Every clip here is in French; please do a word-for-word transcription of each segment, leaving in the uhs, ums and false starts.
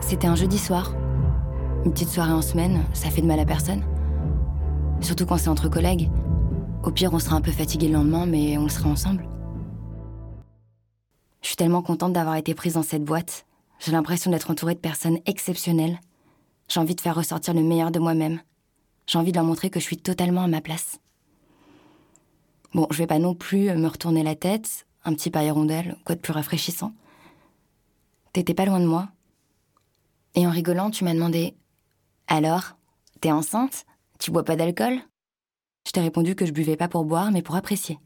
C'était un jeudi soir. Une petite soirée en semaine, ça fait de mal à personne. Surtout quand c'est entre collègues. Au pire, on sera un peu fatigué le lendemain, mais on le sera ensemble. Je suis tellement contente d'avoir été prise dans cette boîte. J'ai l'impression d'être entourée de personnes exceptionnelles. J'ai envie de faire ressortir le meilleur de moi-même. J'ai envie de leur montrer que je suis totalement à ma place. Bon, je vais pas non plus me retourner la tête, un petit pas hirondelle, quoi de plus rafraîchissant. T'étais pas loin de moi. Et en rigolant, tu m'as demandé « Alors, t'es enceinte ? Tu bois pas d'alcool ?» Je t'ai répondu que je buvais pas pour boire, mais pour apprécier.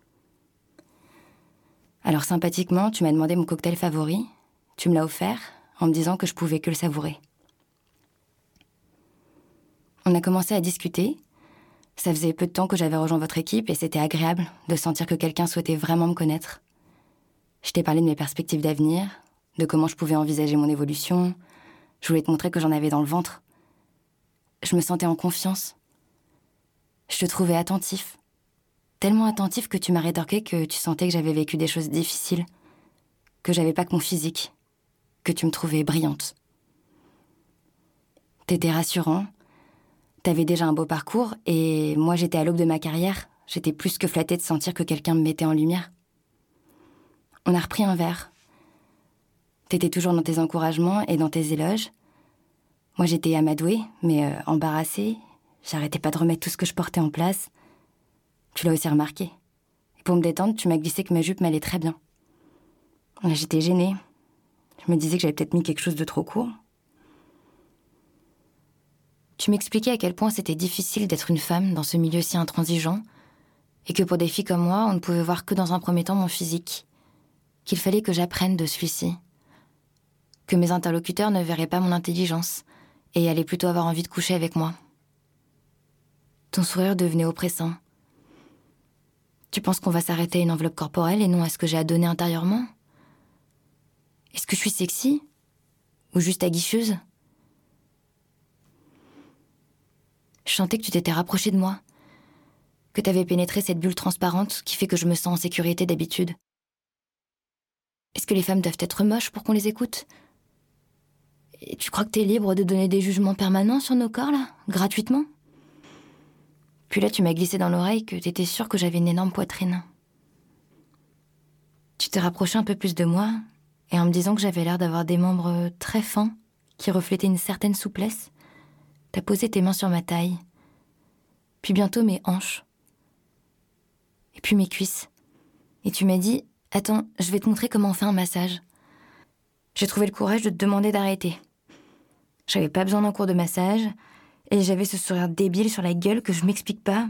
Alors sympathiquement, tu m'as demandé mon cocktail favori. Tu me l'as offert en me disant que je pouvais que le savourer. On a commencé à discuter. Ça faisait peu de temps que j'avais rejoint votre équipe et c'était agréable de sentir que quelqu'un souhaitait vraiment me connaître. Je t'ai parlé de mes perspectives d'avenir, de comment je pouvais envisager mon évolution. Je voulais te montrer que j'en avais dans le ventre. Je me sentais en confiance. Je te trouvais attentif. Tellement attentif que tu m'as rétorqué que tu sentais que j'avais vécu des choses difficiles, que j'avais pas que mon physique, que tu me trouvais brillante. T'étais rassurant, t'avais déjà un beau parcours et moi j'étais à l'aube de ma carrière, j'étais plus que flattée de sentir que quelqu'un me mettait en lumière. On a repris un verre. T'étais toujours dans tes encouragements et dans tes éloges. Moi j'étais amadouée, mais euh, embarrassée, j'arrêtais pas de remettre tout ce que je portais en place. Tu l'as aussi remarqué. Et pour me détendre, tu m'as glissé que ma jupe m'allait très bien. J'étais gênée. Je me disais que j'avais peut-être mis quelque chose de trop court. Tu m'expliquais à quel point c'était difficile d'être une femme dans ce milieu si intransigeant, et que pour des filles comme moi, on ne pouvait voir que dans un premier temps mon physique, qu'il fallait que j'apprenne de celui-ci, que mes interlocuteurs ne verraient pas mon intelligence, et allaient plutôt avoir envie de coucher avec moi. Ton sourire devenait oppressant. Tu penses qu'on va s'arrêter à une enveloppe corporelle et non à ce que j'ai à donner intérieurement ? Est-ce que je suis sexy ? Ou juste aguicheuse ? Je sentais que tu t'étais rapprochée de moi, que t'avais pénétré cette bulle transparente qui fait que je me sens en sécurité d'habitude. Est-ce que les femmes doivent être moches pour qu'on les écoute ? Et tu crois que t'es libre de donner des jugements permanents sur nos corps, là, gratuitement ? Puis là, tu m'as glissé dans l'oreille que t'étais sûre que j'avais une énorme poitrine. Tu t'es rapproché un peu plus de moi, et en me disant que j'avais l'air d'avoir des membres très fins, qui reflétaient une certaine souplesse, t'as posé tes mains sur ma taille, puis bientôt mes hanches, et puis mes cuisses. Et tu m'as dit « Attends, je vais te montrer comment on fait un massage. » J'ai trouvé le courage de te demander d'arrêter. J'avais pas besoin d'un cours de massage, et j'avais ce sourire débile sur la gueule que je m'explique pas.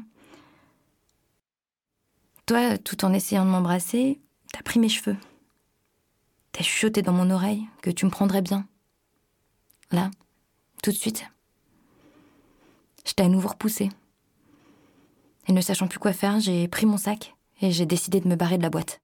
Toi, tout en essayant de m'embrasser, t'as pris mes cheveux. T'as chuchoté dans mon oreille que tu me prendrais bien. Là, tout de suite. Je t'ai à nouveau repoussé. Et ne sachant plus quoi faire, j'ai pris mon sac et j'ai décidé de me barrer de la boîte.